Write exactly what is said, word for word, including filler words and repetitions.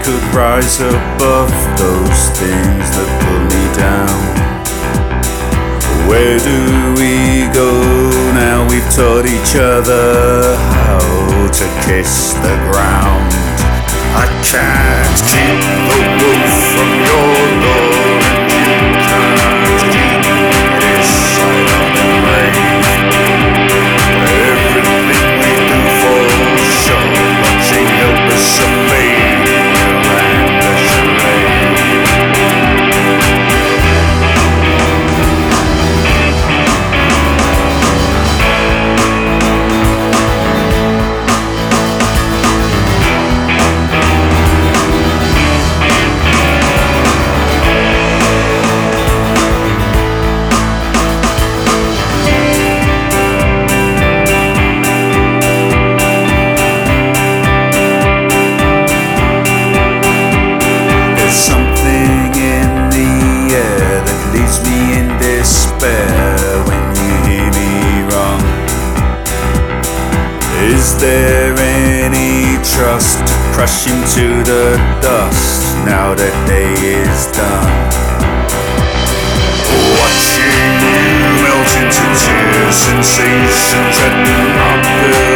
could rise above those things that pull me down. Where do we go now we've taught each other how to kiss the ground? I can't keep the wolf from your lure, and you can't keep this silent rave. Everything we do falls short, watching help us fade around the charade. Is there any trust to crush into the dust now that day is done? Watching you melt into tears, sensations that do not build